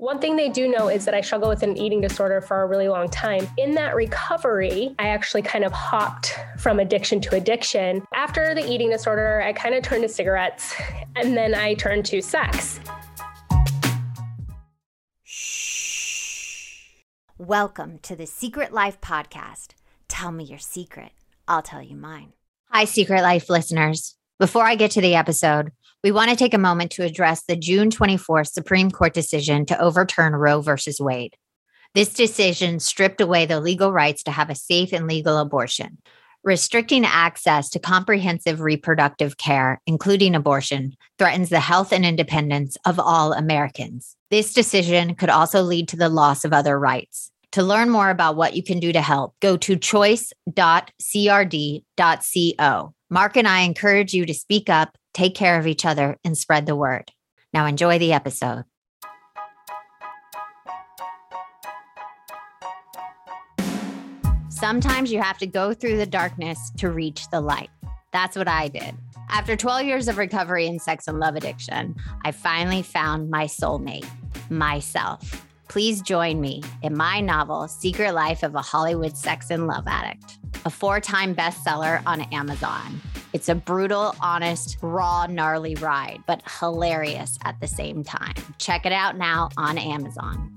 One thing they do know is that I struggle with an eating disorder for a really long time. In that recovery, I actually kind of hopped from addiction to addiction. After the eating disorder, I kind of turned to cigarettes, and then I turned to sex. Shh. Welcome to the Secret Life Podcast. Tell me your secret. I'll tell you mine. Hi, Secret Life listeners. Before I get to the episode, we want to take a moment to address the June 24th Supreme Court decision to overturn Roe versus Wade. This decision stripped away the legal rights to have a safe and legal abortion, restricting access to comprehensive reproductive care, including abortion, threatens the health and independence of all Americans. This decision could also lead to the loss of other rights. To learn more about what you can do to help, go to choice.crd.co. Mark and I encourage you to speak up, take care of each other, and spread the word. Now enjoy the episode. Sometimes you have to go through the darkness to reach the light. That's what I did. After 12 years of recovery in sex and love addiction, I finally found my soulmate, myself. Please join me in my novel, Secret Life of a Hollywood Sex and Love Addict, a 4-time bestseller on Amazon. It's a brutal, honest, raw, gnarly ride, but hilarious at the same time. Check it out now on Amazon.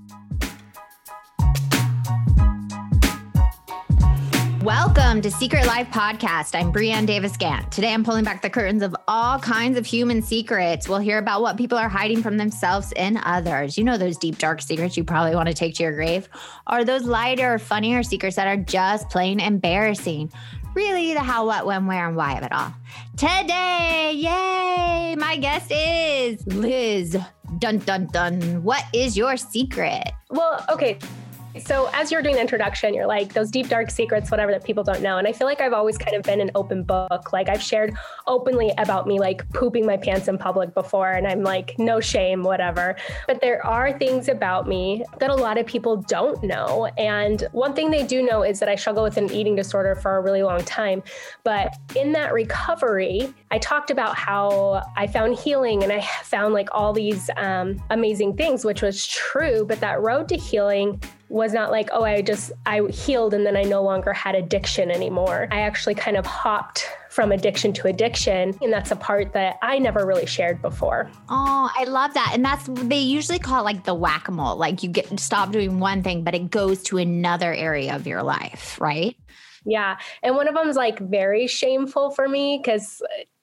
Welcome to Secret Life Podcast. I'm Brianne Davis-Gant. Today, I'm pulling back the curtains of all kinds of human secrets. We'll hear about what people are hiding from themselves and others. You know, those deep, dark secrets you probably want to take to your grave, or those lighter, funnier secrets that are just plain embarrassing. Really, the how, what, when, where, and why of it all. Today, yay, my guest is Liz. Dun, dun, dun. What is your secret? Well, okay. So as you're doing the introduction, you're like, those deep, dark secrets, whatever, that people don't know. And I feel like I've always kind of been an open book. Like I've shared openly about me, like pooping my pants in public before. And I'm like, no shame, whatever. But there are things about me that a lot of people don't know. And one thing they do know is that I struggle with an eating disorder for a really long time. But in that recovery, I talked about how I found healing and I found like all these amazing things, which was true. But that road to healing was not like, oh, I healed and then I no longer had addiction anymore. I actually kind of hopped from addiction to addiction. And that's a part that I never really shared before. Oh, I love that. And they usually call it like the whack-a-mole. Like you stop doing one thing, but it goes to another area of your life, right? Yeah. And one of them is like very shameful for me because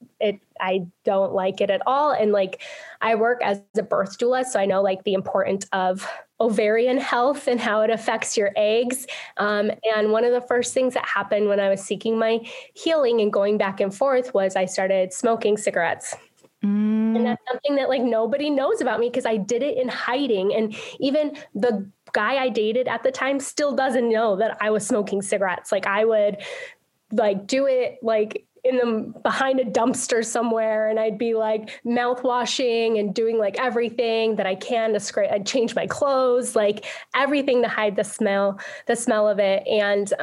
I don't like it at all. And like I work as a birth doula, so I know like the importance of ovarian health and how it affects your eggs. And one of the first things that happened when I was seeking my healing and going back and forth was I started smoking cigarettes. And that's something that like nobody knows about me because I did it in hiding. And even the guy I dated at the time still doesn't know that I was smoking cigarettes. Like I would like do it like behind a dumpster somewhere. And I'd be like mouth washing and doing like everything that I can to I'd change my clothes, like everything to hide the smell of it. And,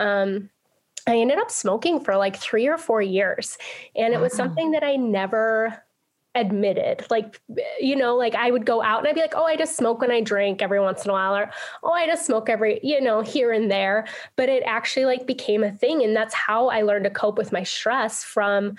I ended up smoking for like 3 or 4 years. And it was something that I never admitted. Like, you know, like I would go out and I'd be like, oh, I just smoke when I drink every once in a while, or, oh, I just smoke here and there. But it actually like became a thing. And that's how I learned to cope with my stress from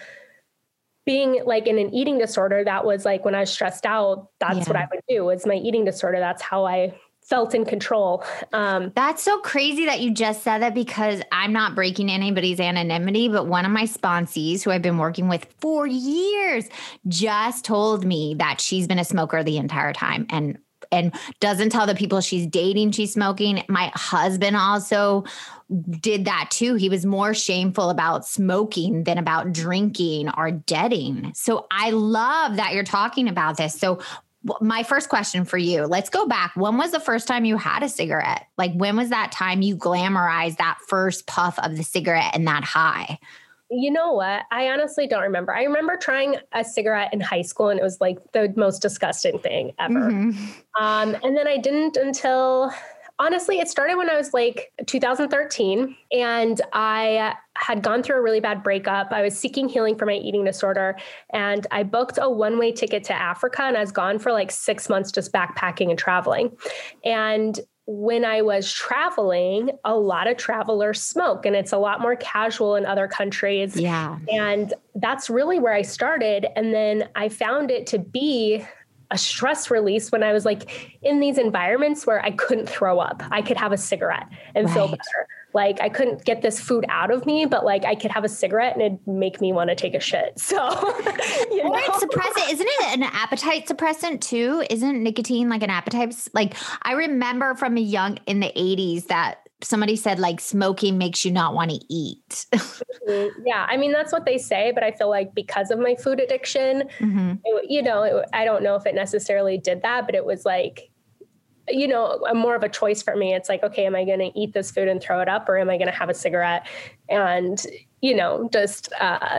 being like in an eating disorder. That was like when I was stressed out, that's what I would do was my eating disorder. That's how I felt in control. That's so crazy that you just said that because I'm not breaking anybody's anonymity, but one of my sponsees who I've been working with for years just told me that she's been a smoker the entire time and doesn't tell the people she's dating she's smoking. My husband also did that too. He was more shameful about smoking than about drinking or dating. So I love that you're talking about this. So my first question for you, let's go back. When was the first time you had a cigarette? Like when was that time you glamorized that first puff of the cigarette and that high? You know what? I honestly don't remember. I remember trying a cigarette in high school and it was like the most disgusting thing ever. And then I didn't until Honestly, it started when I was like 2013, and I had gone through a really bad breakup. I was seeking healing for my eating disorder, and I booked a one-way ticket to Africa, and I was gone for like 6 months just backpacking and traveling. And when I was traveling, a lot of travelers smoke, and it's a lot more casual in other countries. Yeah. And that's really where I started. And then I found it to be a stress release when I was like in these environments where I couldn't throw up. I could have a cigarette and feel better. Like I couldn't get this food out of me, but like I could have a cigarette and it'd make me want to take a shit. So, It's suppressant. Isn't it an appetite suppressant too? Isn't nicotine like an appetite? Like I remember from in the 80s that somebody said like smoking makes you not want to eat. Yeah. I mean, that's what they say, but I feel like because of my food addiction, I don't know if it necessarily did that, but it was like, more of a choice for me. It's like, okay, am I going to eat this food and throw it up, or am I going to have a cigarette and, just,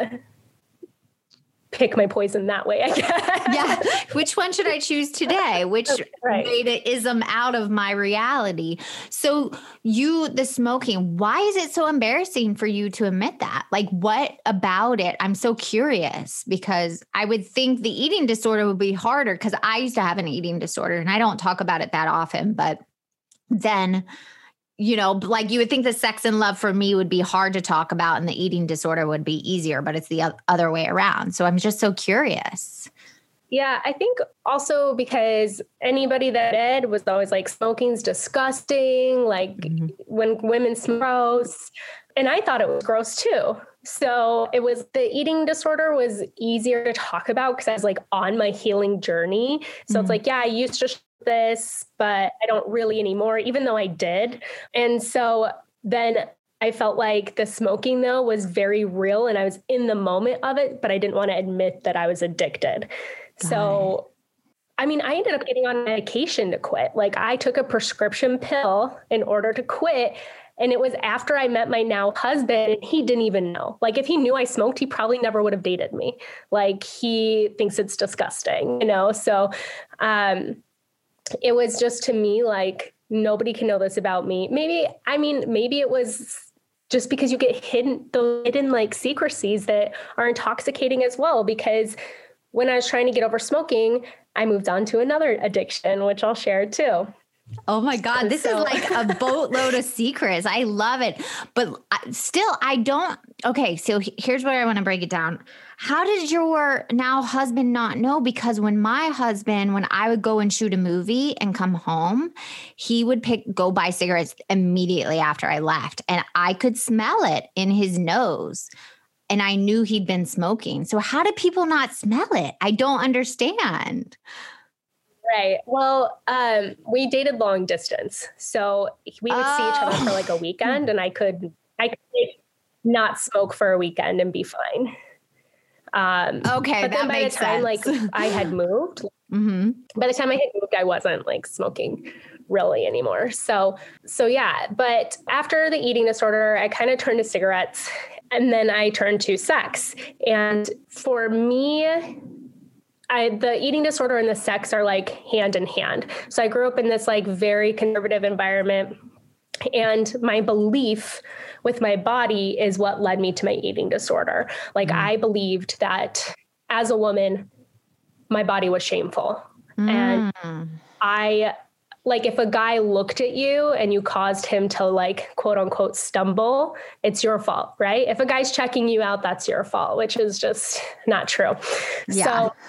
pick my poison that way, I guess. Yeah. Which one should I choose today? Which made it ism out of my reality? So the smoking, why is it so embarrassing for you to admit that? Like what about it? I'm so curious because I would think the eating disorder would be harder because I used to have an eating disorder and I don't talk about it that often, but then like you would think the sex and love for me would be hard to talk about and the eating disorder would be easier, but it's the other way around. So I'm just so curious. Yeah, I think also because anybody that did was always like, smoking's disgusting. Like when women smoke, and I thought it was gross too. So the eating disorder was easier to talk about because I was like on my healing journey. So it's like, yeah, I used to this, but I don't really anymore, even though I did. And so then I felt like the smoking though was very real and I was in the moment of it, but I didn't want to admit that I was addicted. So, I mean, I ended up getting on medication to quit. Like I took a prescription pill in order to quit. And it was after I met my now husband and he didn't even know. Like if he knew I smoked, he probably never would have dated me. Like he thinks it's disgusting, So, it was just to me, like, nobody can know this about me. Maybe it was just because you get hidden like secrecies that are intoxicating as well. Because when I was trying to get over smoking, I moved on to another addiction, which I'll share too. Oh my God, this is like a boatload of secrets. I love it. But still, I don't. Okay, so here's where I want to break it down. How did your now husband not know? Because when I would go and shoot a movie and come home, he would go buy cigarettes immediately after I left. And I could smell it in his nose. And I knew he'd been smoking. So how do people not smell it? I don't understand. Right. Well, we dated long distance. So we would see each other for like a weekend and I could not smoke for a weekend and be fine. Okay. But then by the time like I had moved, by the time I had moved, I wasn't like smoking really anymore. So yeah. But after the eating disorder, I kind of turned to cigarettes and then I turned to sex. And for me, the eating disorder and the sex are like hand in hand. So I grew up in this like very conservative environment, and my belief with my body is what led me to my eating disorder. Like I believed that as a woman, my body was shameful. And if a guy looked at you and you caused him to like, quote unquote, stumble, it's your fault, right? If a guy's checking you out, that's your fault, which is just not true. Yeah. So,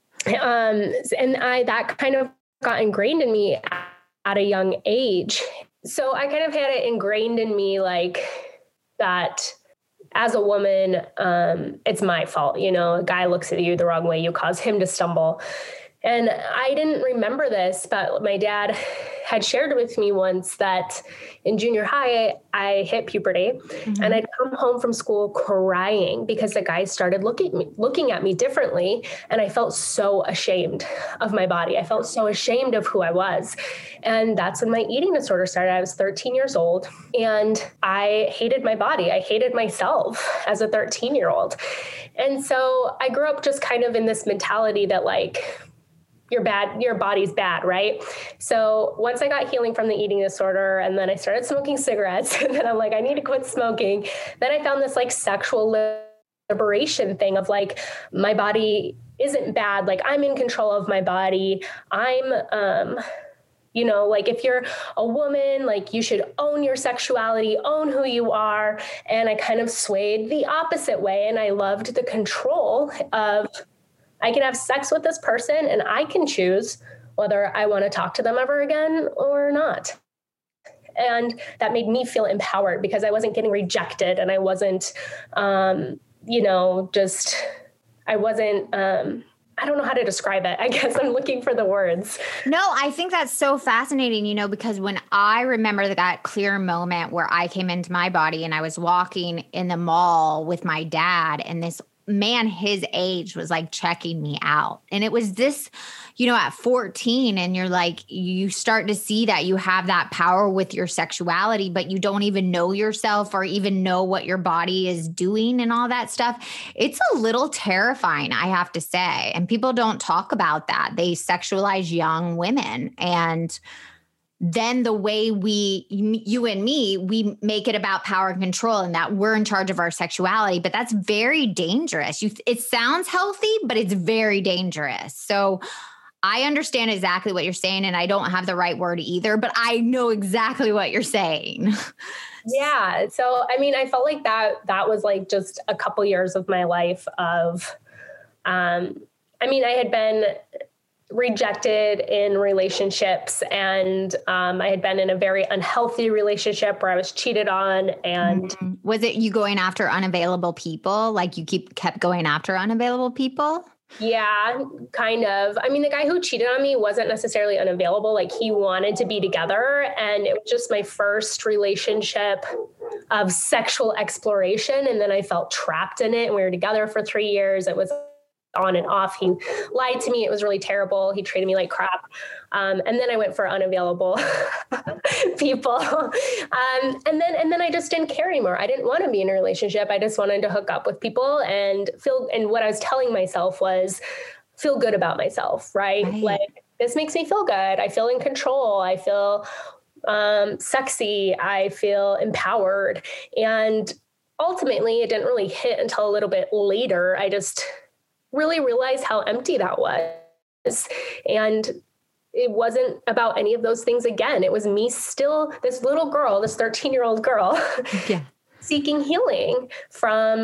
that kind of got ingrained in me at a young age. So I kind of had it ingrained in me like that as a woman, it's my fault. A guy looks at you the wrong way, you cause him to stumble. And I didn't remember this, but my dad had shared with me once that in junior high, I hit puberty and I'd come home from school crying because the guys started looking at me differently. And I felt so ashamed of my body. I felt so ashamed of who I was. And that's when my eating disorder started. I was 13 years old and I hated my body. I hated myself as a 13-year-old. And so I grew up just kind of in this mentality that like, your body's bad, right? So once I got healing from the eating disorder, and then I started smoking cigarettes, and then I'm like, I need to quit smoking. Then I found this like sexual liberation thing of like, my body isn't bad. Like, I'm in control of my body. Like if you're a woman, like you should own your sexuality, own who you are. And I kind of swayed the opposite way. And I loved the control of, I can have sex with this person and I can choose whether I want to talk to them ever again or not. And that made me feel empowered because I wasn't getting rejected, and I wasn't, I don't know how to describe it. I guess I'm looking for the words. No, I think that's so fascinating, because when I remember that clear moment where I came into my body and I was walking in the mall with my dad, and this man his age was like checking me out. And it was this, at 14, and you're like, you start to see that you have that power with your sexuality, but you don't even know yourself or even know what your body is doing and all that stuff. It's a little terrifying, I have to say. And people don't talk about that. They sexualize young women. And then the way you and me, we make it about power and control, and that we're in charge of our sexuality, but that's very dangerous. It sounds healthy, but it's very dangerous. So I understand exactly what you're saying, and I don't have the right word either, but I know exactly what you're saying. Yeah. So, I felt like that was like just a couple years of my life of, I had been rejected in relationships, and I had been in a very unhealthy relationship where I was cheated on. And was it you going after unavailable people? Like you kept going after unavailable people? Yeah, kind of. The guy who cheated on me wasn't necessarily unavailable. Like, he wanted to be together, and it was just my first relationship of sexual exploration. And then I felt trapped in it, and we were together for 3 years. It was on and off. He lied to me. It was really terrible. He treated me like crap. And then I went for unavailable people. And then I just didn't care anymore. I didn't want to be in a relationship. I just wanted to hook up with people and and what I was telling myself was feel good about myself, right? Like, this makes me feel good. I feel in control. I feel sexy. I feel empowered. And ultimately, it didn't really hit until a little bit later. I just really realized how empty that was. And it wasn't about any of those things again. It was me still, this little girl, this 13-year-old girl, seeking healing from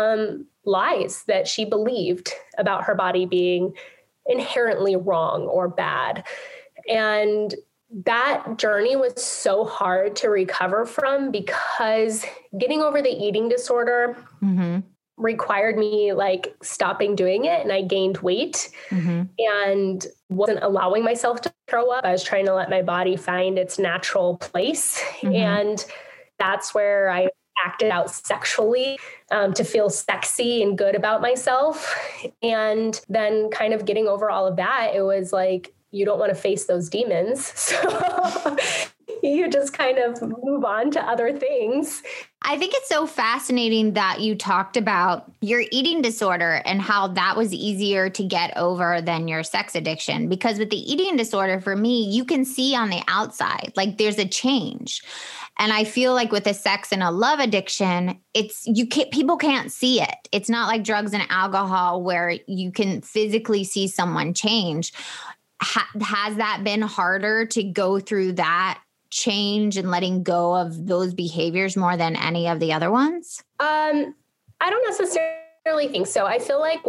lies that she believed about her body being inherently wrong or bad. And that journey was so hard to recover from, because getting over the eating disorder required me like stopping doing it, and I gained weight and wasn't allowing myself to throw up. I was trying to let my body find its natural place. And that's where I acted out sexually to feel sexy and good about myself. And then kind of getting over all of that, it was like, you don't want to face those demons. So you just kind of move on to other things. I think it's so fascinating that you talked about your eating disorder and how that was easier to get over than your sex addiction. Because with the eating disorder, for me, you can see on the outside, like there's a change. And I feel like with a sex and a love addiction, people can't see it. It's not like drugs and alcohol where you can physically see someone change. Has that been harder to go through that change and letting go of those behaviors more than any of the other ones? I don't necessarily think so. I feel like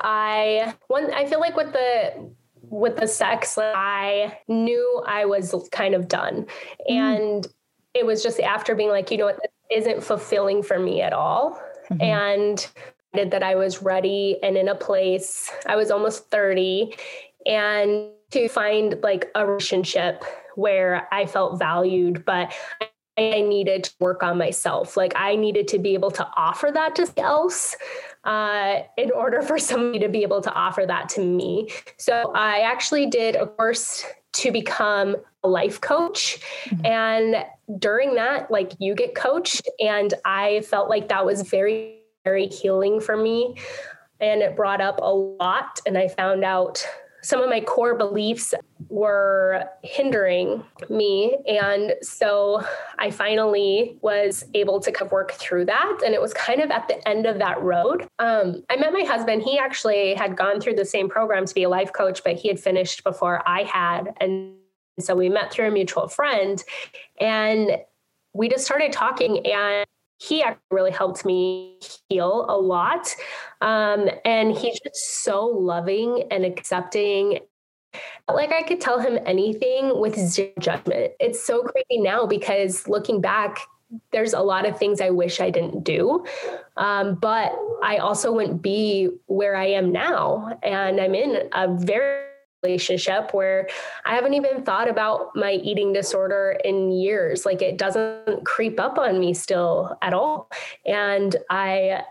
with the sex, I knew I was kind of done. And it was just after being like, what, this isn't fulfilling for me at all. And that I was ready and in a place, I was almost 30, and to find like a relationship where I felt valued, but I needed to work on myself. Like, I needed to be able to offer that to someone else in order for somebody to be able to offer that to me. So I actually did a course to become a life coach. And during that, like, you get coached, and I felt like that was very, very healing for me. And it brought up a lot. And I found out some of my core beliefs were hindering me. And so I finally was able to kind of work through that. And it was kind of at the end of that road. I met my husband. He actually had gone through the same program to be a life coach, but he had finished before I had. And so we met through a mutual friend and we just started talking, and he actually really helped me heal a lot. And he's just so loving and accepting. Like I could tell him anything with zero judgment. It's so crazy now because looking back, there's a lot of things I wish I didn't do. But I also wouldn't be where I am now. And I'm in a very relationship where I haven't even thought about my eating disorder in years. Like it doesn't creep up on me still at all. And I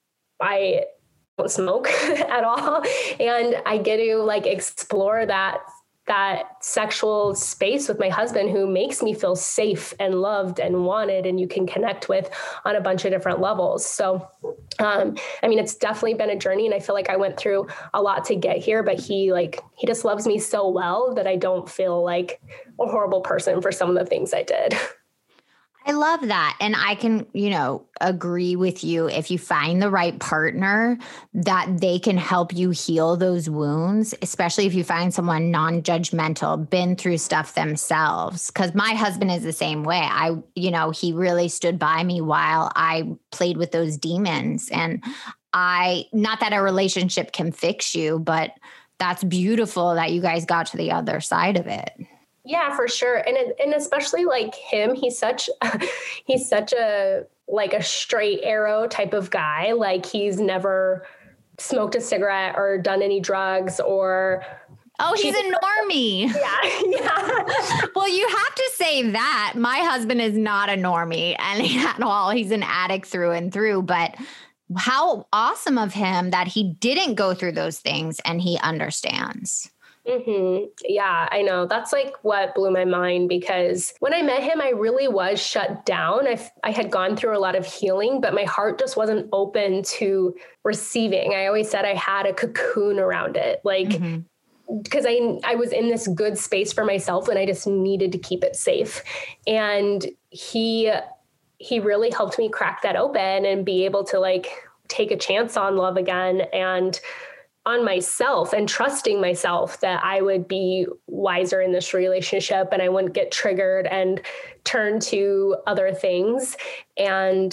don't smoke at all. And I get to like explore that sexual space with my husband, who makes me feel safe and loved and wanted, and you can connect with on a bunch of different levels. So, it's definitely been a journey, and I feel like I went through a lot to get here, but he just loves me so well that I don't feel like a horrible person for some of the things I did. I love that. And I can, agree with you. If you find the right partner, that they can help you heal those wounds, especially if you find someone non-judgmental, been through stuff themselves. Because my husband is the same way. He really stood by me while I played with those demons. And not that a relationship can fix you, but that's beautiful that you guys got to the other side of it. Yeah, for sure. And especially like him, he's such a like a straight arrow type of guy. Like he's never smoked a cigarette or done any drugs or. Oh, he's a normie. Yeah. Well, you have to say that. My husband is not a normie at all. He's an addict through and through, but how awesome of him that he didn't go through those things and he understands. Mm-hmm. Yeah, I know. That's like what blew my mind, because when I met him, I really was shut down. I had gone through a lot of healing, but my heart just wasn't open to receiving. I always said I had a cocoon around it, like, because I was in this good space for myself and I just needed to keep it safe. And he really helped me crack that open and be able to like take a chance on love again and on myself, and trusting myself that I would be wiser in this relationship and I wouldn't get triggered and turn to other things. And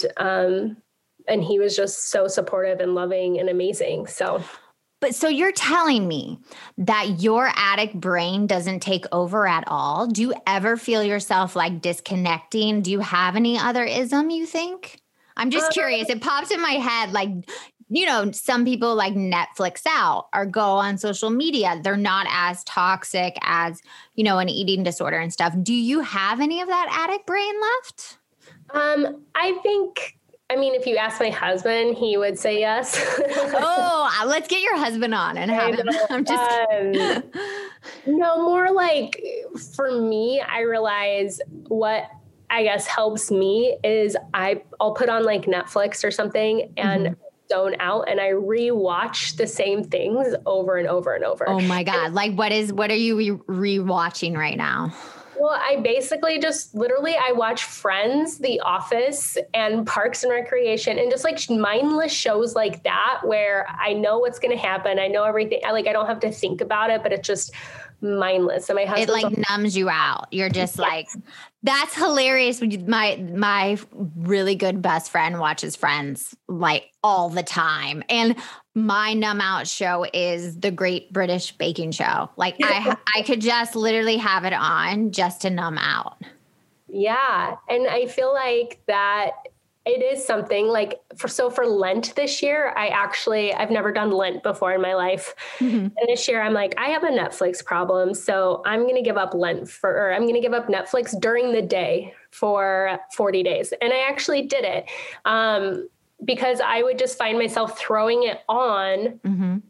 he was just so supportive and loving and amazing. So you're telling me that your addict brain doesn't take over at all? Do you ever feel yourself like disconnecting? Do you have any other ism, you think? I'm just curious. It pops in my head like, some people like Netflix out or go on social media. They're not as toxic as, an eating disorder and stuff. Do you have any of that addict brain left? I think, if you ask my husband, he would say yes. Oh, let's get your husband on and have him. I'm just kidding. No, more like for me, I realize what I guess helps me is I'll put on like Netflix or something and zone out, and I rewatch the same things over and over and over. Oh my God. Like what are you rewatching right now? Well, I basically I watch Friends, The Office, and Parks and Recreation, and just like mindless shows like that where I know what's going to happen. I know everything. I don't have to think about it, but it's just mindless. And my husband, it like numbs you out. You're just like, that's hilarious. My really good best friend watches Friends like all the time. And my numb out show is the Great British Baking Show. Like I could just literally have it on just to numb out. Yeah. And I feel like that it is something like for Lent this year, I've never done Lent before in my life. And this year I'm like, I have a Netflix problem. So I'm going to give up I'm going to give up Netflix during the day for 40 days. And I actually did it. Because I would just find myself throwing it on,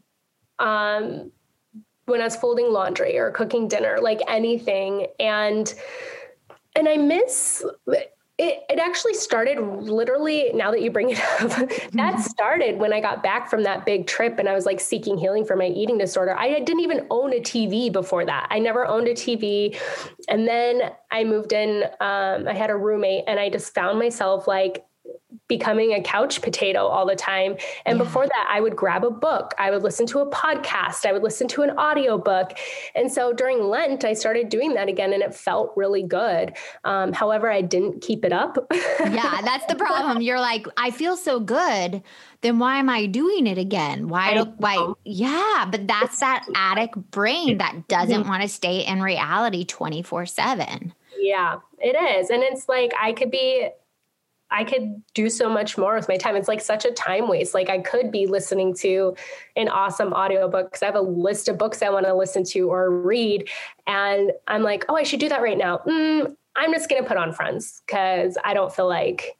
when I was folding laundry or cooking dinner, like anything. And I miss It actually started literally, now that you bring it up, that started when I got back from that big trip and I was like seeking healing for my eating disorder. I didn't even own a TV before that. I never owned a TV. And then I moved in, I had a roommate and I just found myself like becoming a couch potato all the time. And before that, I would grab a book. I would listen to a podcast. I would listen to an audiobook. And so during Lent, I started doing that again and it felt really good. However, I didn't keep it up. Yeah, that's the problem. You're like, I feel so good. Then why am I doing it again? Yeah, but that's that addict brain that doesn't want to stay in reality 24/7. Yeah, it is. And it's like, I could do so much more with my time. It's like such a time waste. Like I could be listening to an awesome audiobook because I have a list of books I want to listen to or read. And I'm like, oh, I should do that right now. I'm just going to put on Friends because I don't feel like,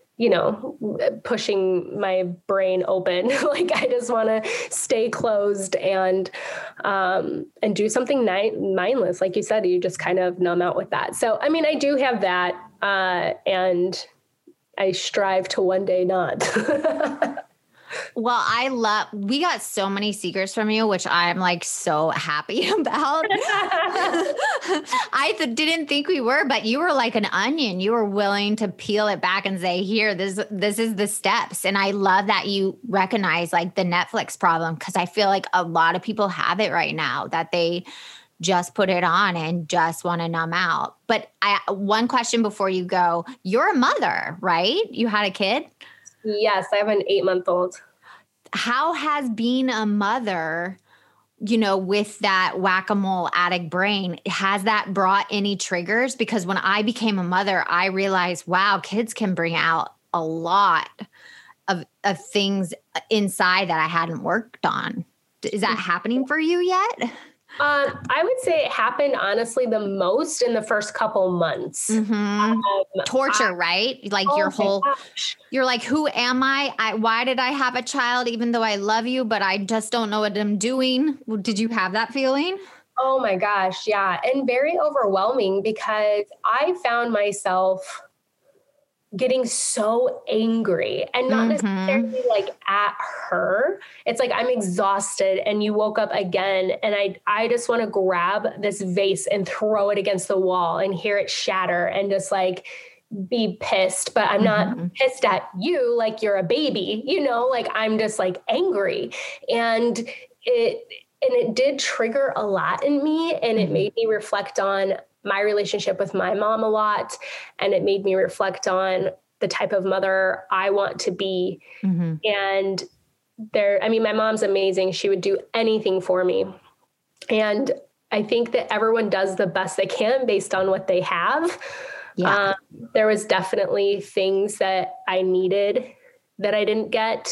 pushing my brain open. Like I just want to stay closed and do something mindless. Like you said, you just kind of numb out with that. So, I mean, I do have that. And I strive to one day not. Well, we got so many secrets from you, which I'm like so happy about. I didn't think we were, but you were like an onion. You were willing to peel it back and say, here, this is the steps. And I love that you recognize like the Netflix problem, because I feel like a lot of people have it right now that they just put it on and just want to numb out. But one question before you go, you're a mother, right? You had a kid? Yes, I have an 8-month-old. How has being a mother, with that whack-a-mole addict brain, has that brought any triggers? Because when I became a mother, I realized, wow, kids can bring out a lot of things inside that I hadn't worked on. Is that happening for you yet? I would say it happened honestly the most in the first couple months. Torture, right? Like you're like, who am I? Why did I have a child even though I love you, but I just don't know what I'm doing? Did you have that feeling? Oh my gosh. Yeah. And very overwhelming because I found myself getting so angry and not necessarily like at her. It's like, I'm exhausted and you woke up again. And I just want to grab this vase and throw it against the wall and hear it shatter and just like be pissed, but I'm not pissed at you. Like you're a baby, like I'm just like angry. And it did trigger a lot in me. And it made me reflect on my relationship with my mom a lot. And it made me reflect on the type of mother I want to be. And my mom's amazing. She would do anything for me. And I think that everyone does the best they can based on what they have. Yeah. There was definitely things that I needed that I didn't get.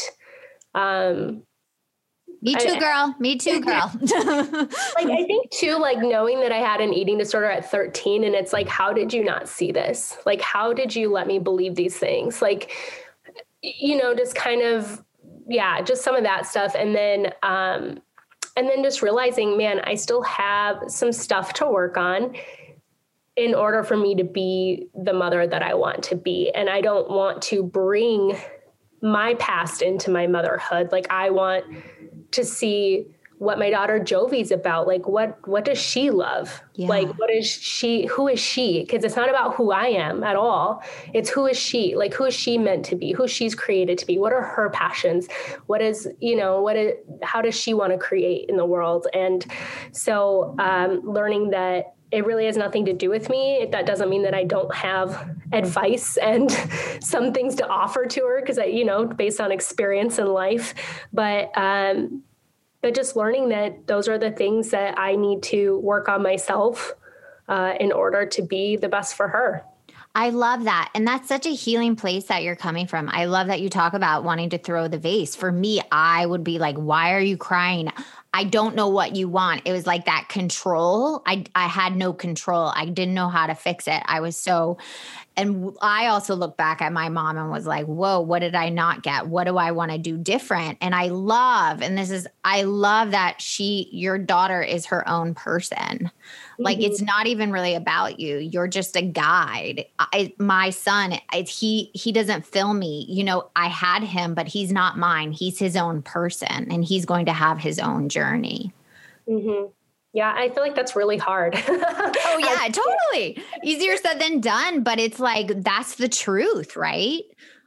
Me too, girl. Like, I think too, like knowing that I had an eating disorder at 13 and it's like, how did you not see this? Like, how did you let me believe these things? Like, just kind of, just some of that stuff. And then just realizing, man, I still have some stuff to work on in order for me to be the mother that I want to be. And I don't want to bring my past into my motherhood. Like I want to see what my daughter Jovi's about. Like, what does she love? Yeah. Like, who is she? Because it's not about who I am at all. It's who is she? Like, who is she meant to be? Who she's created to be? What are her passions? How does she want to create in the world? And so, learning that it really has nothing to do with me. That doesn't mean that I don't have advice and some things to offer to her because based on experience in life, but just learning that those are the things that I need to work on myself in order to be the best for her. I love that. And that's such a healing place that you're coming from. I love that you talk about wanting to throw the vase. For me, I would be like, why are you crying? I don't know what you want. It was like that control. I had no control. I didn't know how to fix it. And I also look back at my mom and was like, whoa, what did I not get? What do I want to do different? And I love that your daughter is her own person. Like, it's not even really about you. You're just a guide. My son, he doesn't fill me. You know, I had him, but he's not mine. He's his own person, and he's going to have his own journey. Mm-hmm. Yeah, I feel like that's really hard. Oh, yeah, totally. Easier said than done, but it's like, that's the truth, right?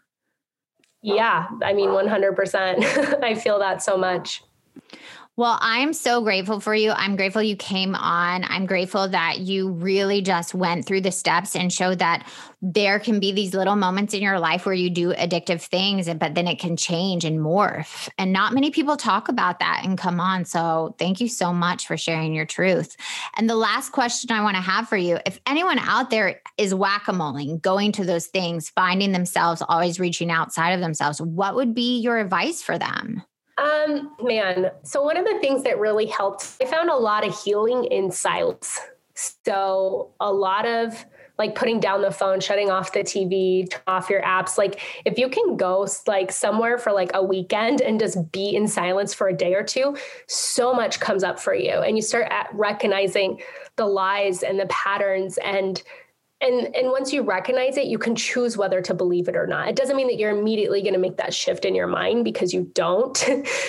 Yeah, I mean, 100%. I feel that so much. Well, I'm so grateful for you. I'm grateful you came on. I'm grateful that you really just went through the steps and showed that there can be these little moments in your life where you do addictive things, but then it can change and morph. And not many people talk about that and come on. So thank you so much for sharing your truth. And the last question I want to have for you, if anyone out there is whack-a-moling, going to those things, finding themselves, always reaching outside of themselves, what would be your advice for them? Man. So one of the things that really helped, I found a lot of healing in silence. So a lot of like putting down the phone, shutting off the TV, turn off your apps. Like if you can go like somewhere for like a weekend and just be in silence for a day or two, so much comes up for you. And you start recognizing the lies and the patterns and once you recognize it, you can choose whether to believe it or not. It doesn't mean that you're immediately going to make that shift in your mind, because you don't,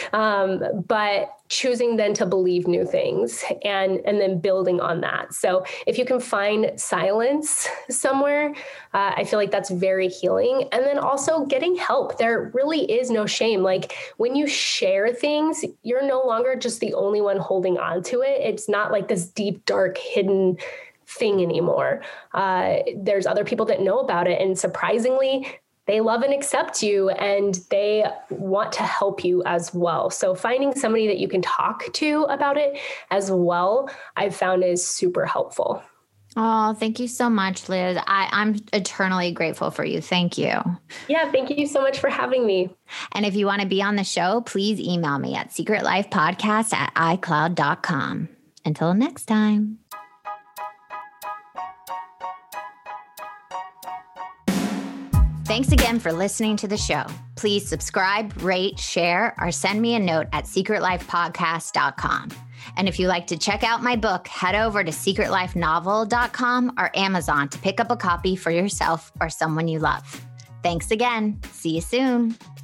but choosing then to believe new things and then building on that. So if you can find silence somewhere, I feel like that's very healing. And then also getting help. There really is no shame. Like when you share things, you're no longer just the only one holding on to it. It's not like this deep, dark, hidden thing anymore. There's other people that know about it. And surprisingly, they love and accept you and they want to help you as well. So finding somebody that you can talk to about it as well, I've found is super helpful. Oh, thank you so much, Liz. I'm eternally grateful for you. Thank you. Yeah, thank you so much for having me. And if you want to be on the show, please email me at secretlifepodcast@icloud.com. Until next time. Thanks again for listening to the show. Please subscribe, rate, share, or send me a note at secretlifepodcast.com. And if you like to check out my book, head over to secretlifenovel.com or Amazon to pick up a copy for yourself or someone you love. Thanks again. See you soon.